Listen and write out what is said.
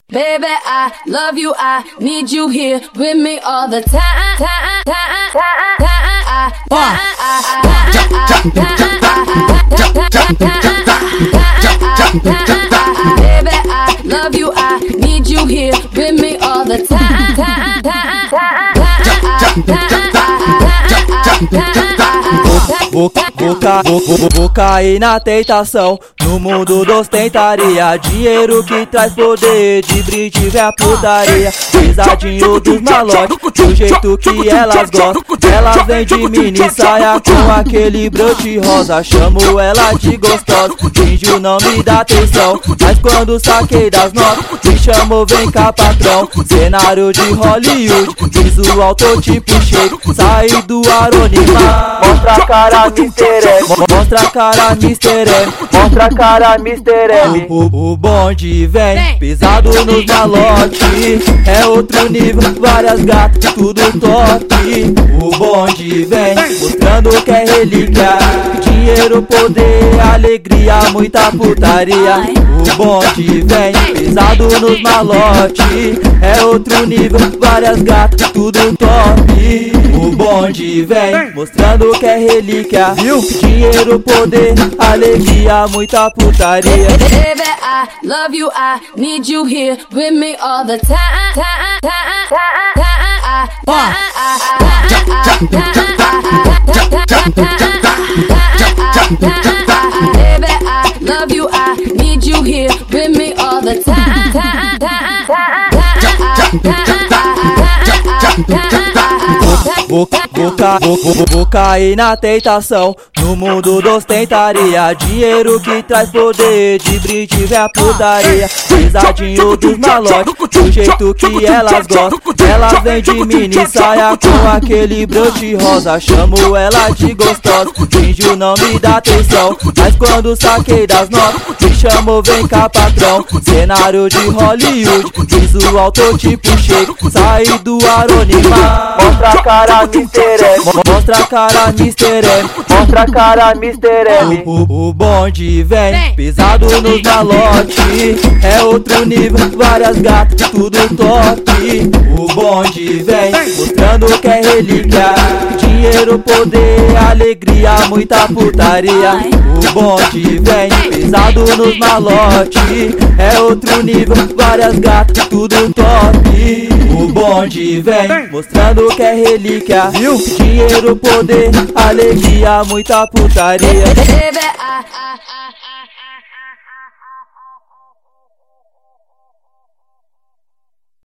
Baby, I love you, I need you here with me all the time. Baby, I love you, I need you here with me all the time. Vou cair na tentação, no mundo dos tentaria. Dinheiro que traz poder, de brinde vem a putaria. Pesadinho dos malotes, do jeito que elas gostam. Elas vêm de mini saia com aquele broche rosa. Chamo ela de gostosa, fingiu não me dá atenção. Mas quando saquei das notas, me chamou, vem cá patrão. Cenário de Hollywood, visual tô tipo shake. Saí do anonimato, mostra a cara Mr. M, mostra a cara Mr. M, mostra a cara Mr. M. O bonde vem, pisado nos malotes. É outro nível, várias gatas, tudo top. O bonde vem, mostrando que é relíquia. Dinheiro, poder, alegria, muita putaria. O bonde vem, pisado nos malotes. É outro nível, várias gatas, tudo top. O bonde vem, mostrando que é relíquia. Dinheiro, poder, alegria, muita putaria. Baby, I love you, I need you here with me all the time. Baby, I love you, I need you here with me all the time. Vou cair na tentação, no mundo dos tentaria. Dinheiro que traz poder, de brinde vem a putaria. Pesadinho dos malotes, do jeito que elas gostam. Elas vêm de mini saia com aquele broche rosa. Chamo ela de gostosa, fingiu não me dá atenção. Mas quando saquei das notas, me chamou, vem cá patrão. Cenário de Hollywood, visual tô tipo shake. Saí do anonimato, mostra a cara Mr. M, mostra a cara Mr. M, mostra a cara Mr. M. O bonde vem, pisado nos malotes. É outro nível, várias gatas, tudo top. O bonde vem, mostrando que é relíquia. Dinheiro, poder, alegria, muita putaria. O bonde vem, pisado nos malotes. É outro nível, várias gatas, tudo top. O bonde vem, mostrando que é relíquia. Dinheiro, poder, alegria, muita putaria. Baby, I